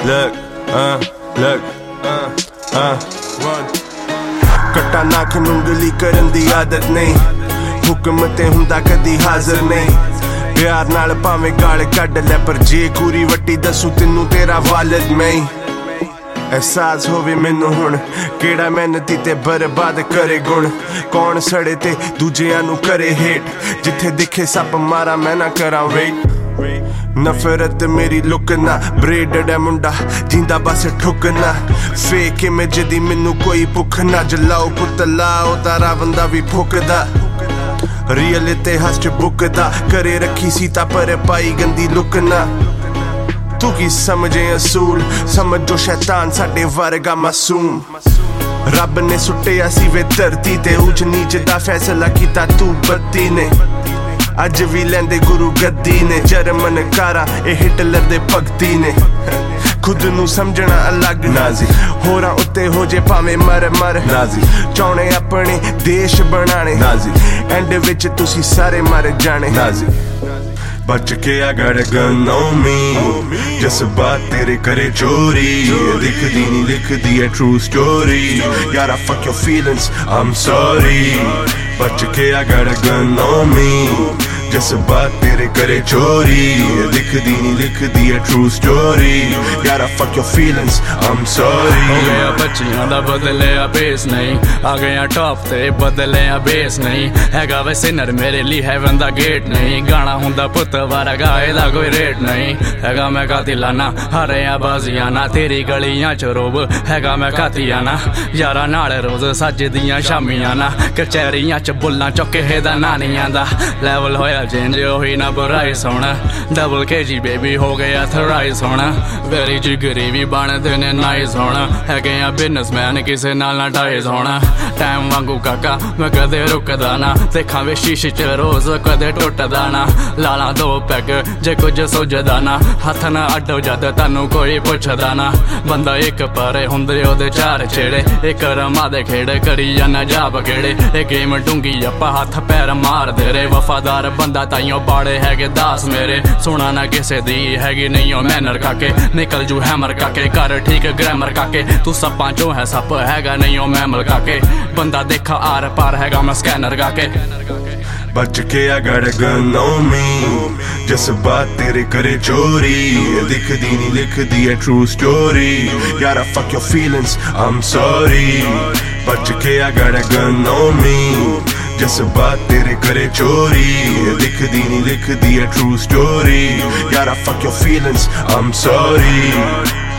कट्टा नाक नुंगली करन दी आदत नहीं, हुक्म ते हुंदा कदी हाज़र नहीं। प्यार नाल भावें गाल कड्ड लै, पर जे कूरी वट्टी दसूं तेनू तेरा वालिद मैं ही। एहसास होवे मैनू हुण केड़ा मेहनती ते बर्बाद करे गुण, कौन सड़े ते दूजियां नू करे हेट, जिथे दिखे सप मारा मैं ना करा वेट। नफरत मेरी लुक ना, ब्रेडड है मुंडा जिंदा बस ठुकना, फेक इमेज दी मैनू कोई भुख ना, जलाओ पुतला ओ तारा बंदा भी फुकदा, रियल इतिहास च बुकदा, करे रखी सीता पर पाई गंदी लुक ना। तू की समझे असूल, समझ जो शैतान साडे वर्गा मासूम, रब ने सुट्टिया सी वे धरती ते, ऊंच नीच दा फैसला कीता तू बत्ती ने, अज भी लैंदे गुरु गद्दी ने, जर्मन कारा ए हिटलर दे भगती ने, खुद नू समझना अलग नाजी, होरां उत्ते हो जे भावें मर मर नाजी, चाहणे अपने देश बनाने नाजी, एंड विच तुसी सारे मर जाने नाजी। बच के I got a gun on me, जज्बात तेरे करे चोरी, दिखदी नहीं लिखदी है true story, यारा fuck your feelings I'm sorry। बच के I got a gun on me, जज्बात तेरे करे चोरी, दिखदी नहीं लिखदी है true story, यारा fuck your feelings I'm sorry। हो गया बच्चियां दा बदलिया बेस नहीं, आ गया टॉप ते बदलिया बेस नहीं, हैगा वे सिनर मेरे लिए हेवन दा गेट नहीं, गाना हुंदा पुत्त वारा गाए दा कोई रेट नहीं, हैगा मैं कातिलाना हरिया बाजियाना, तेरी गलियां च रोब हैगा मैं कातियाना, यारा नाल रोज सजदियां शामियाना, कचहरियां च बुल्लां चौके हेदा नानियां दा, लेवल होया चेंज होई ना बुराई सोना, डबल केजी बेबी हो गया थराइस होना, वेरी जिगरी भी बनदे ने नाइस होना, हैगे आ बिजनेसमैन किसे नाल ना टाइज होना, टाइम वांगू काका मैं कदे रुकदा ना, देखा वे शीशे च रोज कदे टुटदा ना, लाला दो पैग जे कुछ सोचदा ना, हथ ना अड्डो जद तानू कोई पुछदा ना, बंदा एक पारे हुंदे ओदे चार छेड़े, एक रमा दे खेड़े करी जाना जा बगेड़े, एक गेम डूंगी अपा हाथ पैर मार दे रे, वफादार बंदा ताइयों पाड़े हैगे दास मेरे, सुना ना किसे दी हैगी नहीं ओ मैनर काके, निकल जू हैमर काके, कर ठीक ग्रामर काके, तू सप्पां चो है सप हैगा नहीं ओ मैमल काके, बंदा देखा आर पार हैगा मैं स्कैनर काके। बच के I got a gun on me, जज्बात तेरे करे चोरी, दिखदी नहीं लिखदी है true story, यारा fuck your feelings I'm sorry। बच के I got a gun on me, जज्बात तेरे करे चोरी, दिखदी नहीं लिखदी है true story, यारा fuck your feelings I'm sorry।